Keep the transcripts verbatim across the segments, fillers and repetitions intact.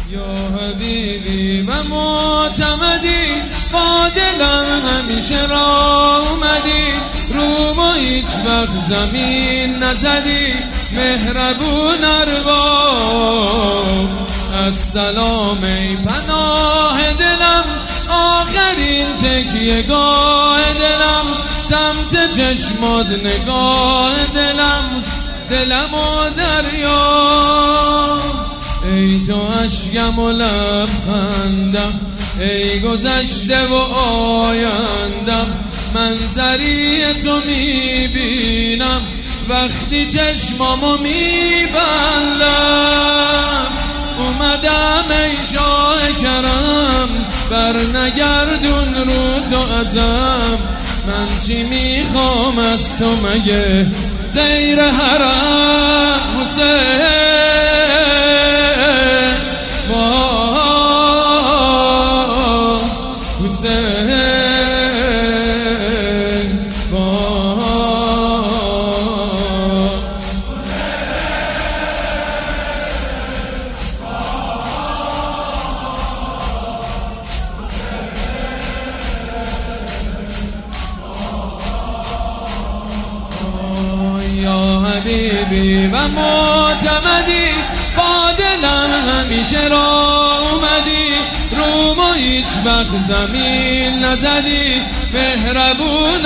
یا حبیبی و معتمدی، با دلم همیشه را اومدی، رو ما هیچ وقت زمین نزدی، مهربون ارباب. السلام ای پناه دلم، آخرین تکیه گاه دلم، سمت چشمات نگاه دلم، دلم و دریا. ای تو اشکم و لبخندم، ای گذشته و آیندم، منظری تو میبینم وقتی چشمامو میبندم. اومدم ای شاه کرم، بر نگردون رو تو ازم، من چی میخوام از تو مگه غیر حرم حسین. واه حسین، واه یا حبیبی و معتمدی، با دلم همیشه را اومدی، رو ما هیچ وقت زمین نزدی، مهربون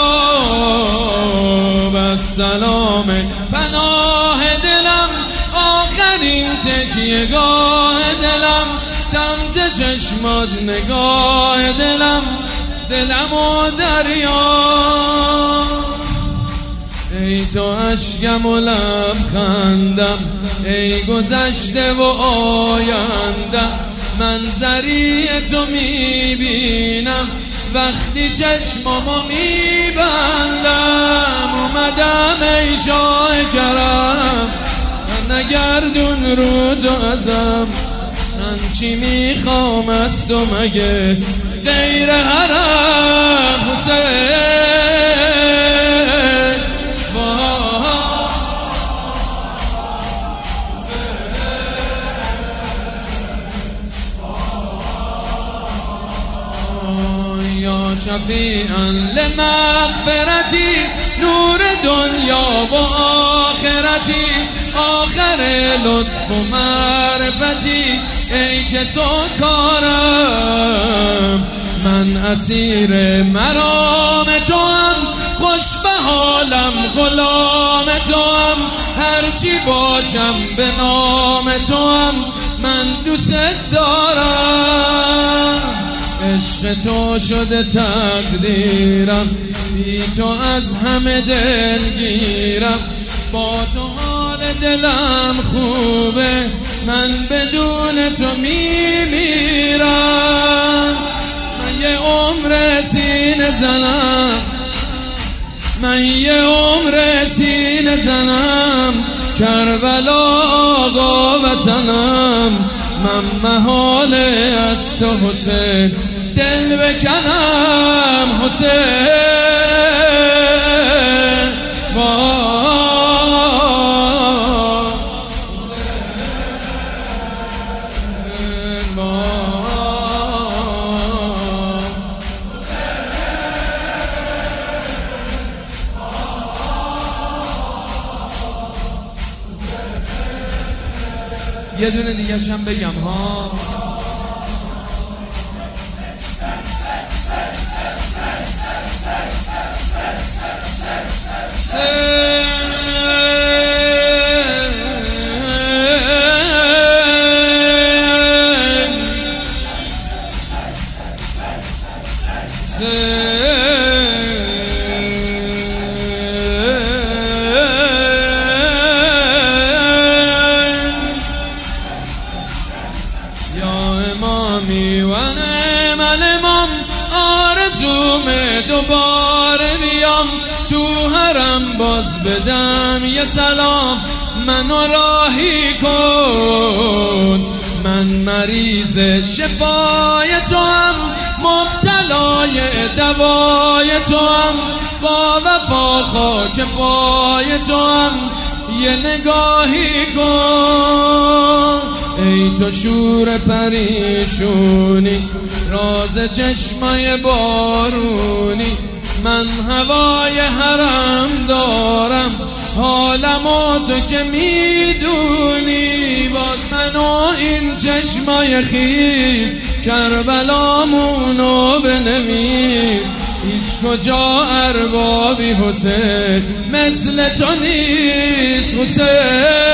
ارباب. السلام پناه دلم، آخرین تکیه گاه دلم، سمت چشمات نگاه دلم، دلم و دریا. ای تو اشکم و لبخندم، ای گذشته و آیندم، منظری تو میبینم وقتی چشمامو میبندم. اومدم ای شاه کرم، نگردون رو تو ازم، من چی میخوام از تو مگه غیر حرم حسین. یا شفیعا لمغفرتی، نور دنیا و آخرتی، آخر لطف و معرفتی، ای که سکارم من اسیر مرام تو هم، خوش به حالم غلام تو هم، هرچی باشم به نام تو هم، من دوست دارم. عشق تو شده تقدیرم، بی تو از همه دلگیرم، با تو حال دلم خوبه، من بدون تو میمیرم. من یه عمر سینه زنم، من یه عمر سینه زنم، کربلا آقا وطنم، من محاله از تو حسین دل بکنم حسین. واه حسین، واه یه دونه دیگه شم بگم ها. دوباره بیام تو حرم، باز بدم یه سلام، منو راهی کن. من مریض شفای تو هم، مبتلای دوای تو هم، با وفا خاک پای تو هم، یه نگاهی کن. ای تو شور پریشونی، راز چشمای بارونی. من هوای حرم دارم، حالمو تو که میدونی. باز من و این چشمای خیز کربلامونو بنویس. هیچ کجا اربابی حسین مثل تو نیست حسین.